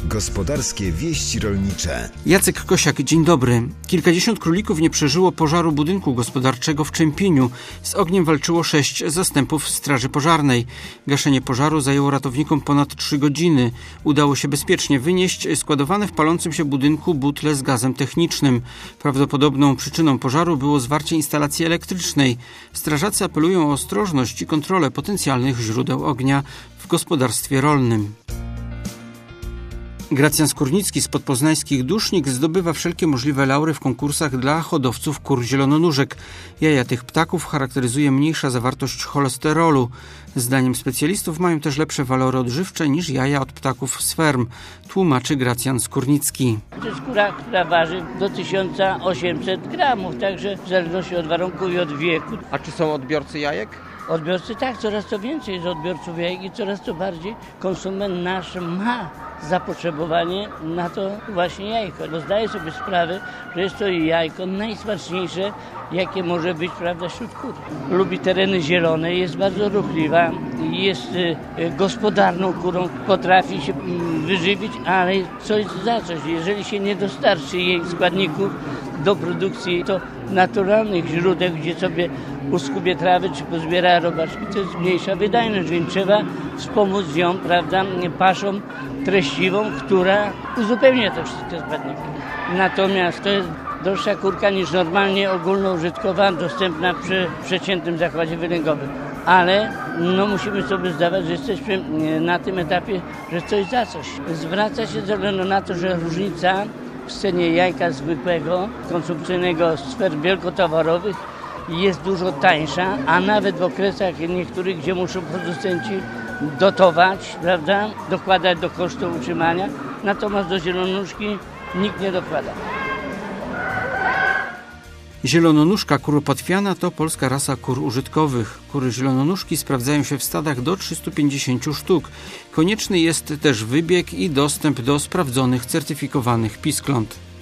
Gospodarskie wieści rolnicze. Jacek Kosiak, dzień dobry. Kilkadziesiąt królików nie przeżyło pożaru budynku gospodarczego w Czempieniu. Z ogniem walczyło 6 zastępów straży pożarnej. Gaszenie pożaru zajęło ratownikom ponad 3 godziny. Udało się bezpiecznie wynieść składowane w palącym się budynku butle z gazem technicznym. Prawdopodobną przyczyną pożaru było zwarcie instalacji elektrycznej. Strażacy apelują o ostrożność i kontrolę potencjalnych źródeł ognia w gospodarstwie rolnym. Gracjan Skórnicki z podpoznańskich Dusznik zdobywa wszelkie możliwe laury w konkursach dla hodowców kur zielononóżek. Jaja tych ptaków charakteryzuje mniejsza zawartość cholesterolu. Zdaniem specjalistów mają też lepsze walory odżywcze niż jaja od ptaków z ferm, tłumaczy Gracjan Skórnicki. To jest kura, która waży do 1800 gramów, także w zależności od warunków i od wieku. A czy są odbiorcy jajek? Odbiorcy tak, coraz to więcej jest odbiorców jajek i coraz to bardziej konsument nasz ma zapotrzebowanie na to właśnie jajko. Bo zdaję sobie sprawę, że jest to jajko najsmaczniejsze, jakie może być, prawda, wśród kur. Lubi tereny zielone, jest bardzo ruchliwa, jest gospodarną kurą, potrafi się wyżywić, ale coś za coś. Jeżeli się nie dostarczy jej składników do produkcji, to naturalnych źródeł, gdzie sobie uskubie trawy czy pozbiera robaczki, to jest mniejsza wydajność, więc trzeba wspomóc ją, prawda, paszą treściwą, która uzupełnia te wszystkie składniki. Natomiast to jest droższa kurka niż normalnie ogólnoużytkowa, dostępna przy przeciętnym zakładzie wylęgowym. Ale musimy sobie zdawać, że jesteśmy na tym etapie, że coś za coś. Zwraca się ze względu na to, że różnica w cenie jajka zwykłego, konsumpcyjnego z sfer wielkotowarowych jest dużo tańsza, a nawet w okresach niektórych, gdzie muszą producenci dotować, prawda, dokładać do kosztu utrzymania, natomiast do zielonóżki nikt nie dokłada. Zielononóżka kuropatwiana to polska rasa kur użytkowych. Kury zielononóżki sprawdzają się w stadach do 350 sztuk. Konieczny jest też wybieg i dostęp do sprawdzonych, certyfikowanych piskląt.